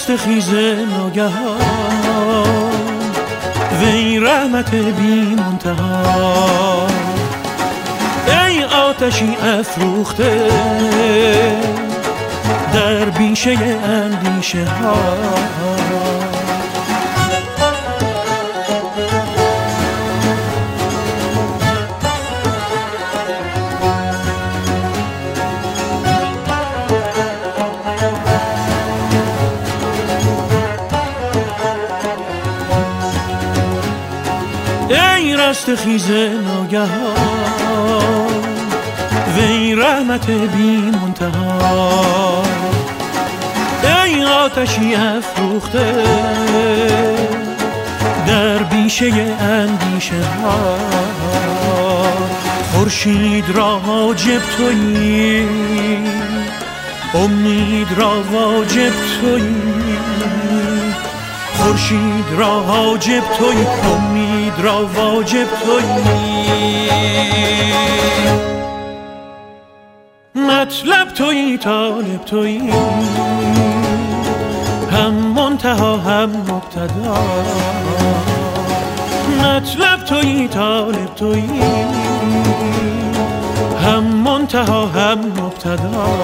رستخیز ناگهان وی رحمت بی منتها، ای آتشی افروخته در بیشه اندیشه ها. ای رستخیز ناگهان وی رحمت بی منتها، ای آتشی افروخته در بیشه اندیشه ها. خورشید را حاجب تویی، امید را واجب تویی، خورشید را حاجب تویی، امید را واجب تویی، مطلب تویی طالب تویی، هم منتها هم مبتدا، مطلب تویی طالب تویی، هم منتها هم مبتدا.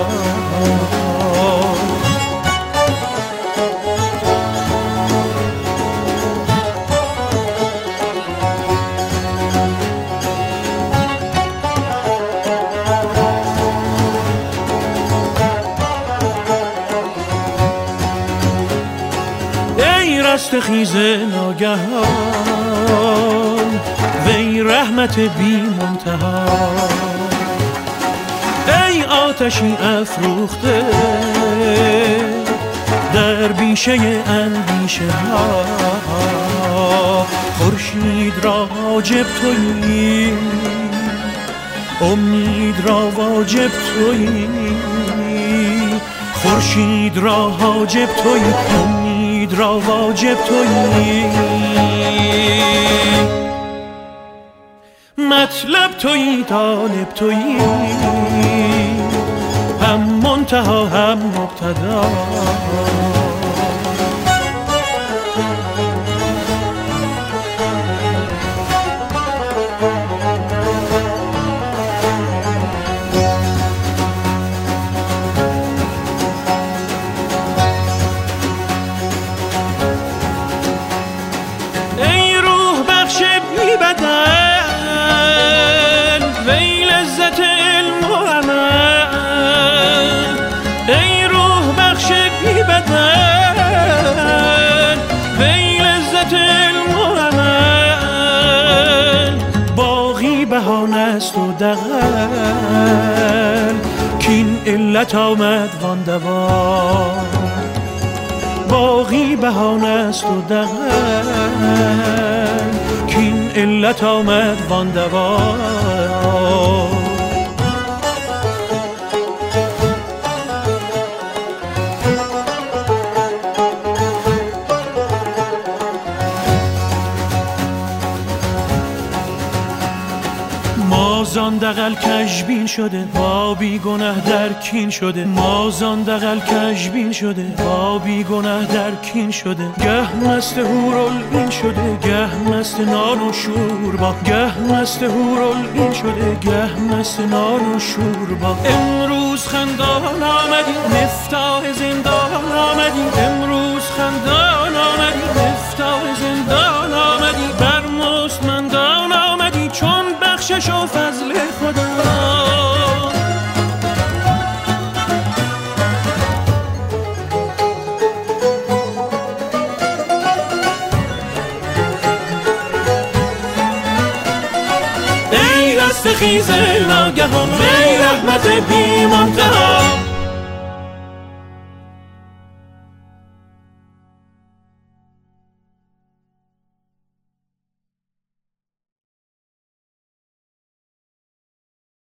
رستخیز ناگهان وی رحمت بی منتها، ای آتشی افروخته در بیشه اندیشه ها. خورشید را حاجب تویی، امید را واجب تویی، خورشید را حاجب تویی، امید را واجب تویی، مطلب تویی طالب تویی، هم منتها هم مبتدا. بهانست و دغل کین علت آمد وان دوا، باقی بهانست و دغل کین علت آمد وان دوا. مازان دغل کژبین شده با بی گناه در کین شده، مازان دغل کژبین شده با بی گناه در کین شده، گه مست هورالعین شده گه مست نان و شوربا، گه مست هورالعین شده گه مست نان و شوربا. امروز خندان آمدی مفتاح زندان آمدی، امروز خندان آمدی مفتاح زندان آمدی، بر مستمندان آمدی چون بخشش و فضل خدا. ای رستخیز ناگهان وی رحمت بی